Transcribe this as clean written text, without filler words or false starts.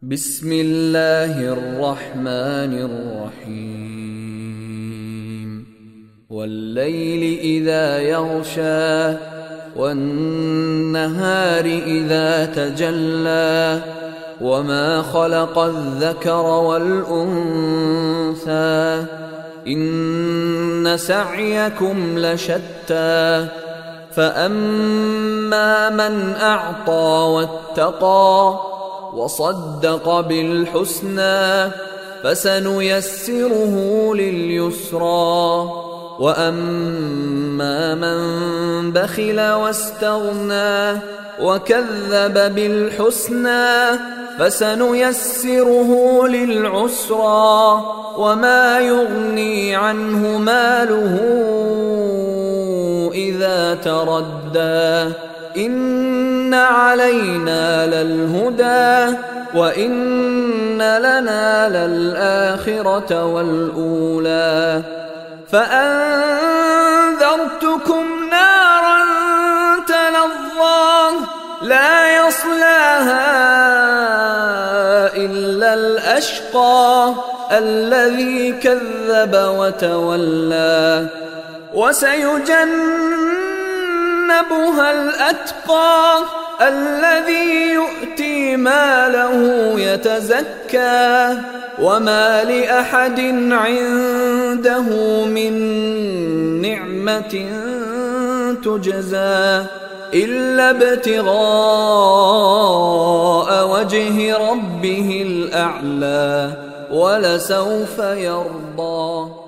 بسم الله الرحمن الرحيم والليل إذا يغشى والنهار إذا تجلى وما خلق الذكر والأنثى إن سعيكم لشتى فأما من أعطى واتقى وصدق بالحسنى فسنيسره لليسرى وأما من بخل واستغنى وكذب بالحسنى فسنيسره للعسرى وما يغني عنه ماله إذا تردى إن علينا للهدى وإن لنا للآخرة والأولى فأنذرتكم نارا تلظى لا يصلاها إلا الأشقى الذي كذب وتولى وسيجنبها الأتقى الذي يؤتي ماله يتزكى وما لأحد عنده من نعمة تجزى إلا ابتغاء وجه ربه الأعلى ولسوف يرضى.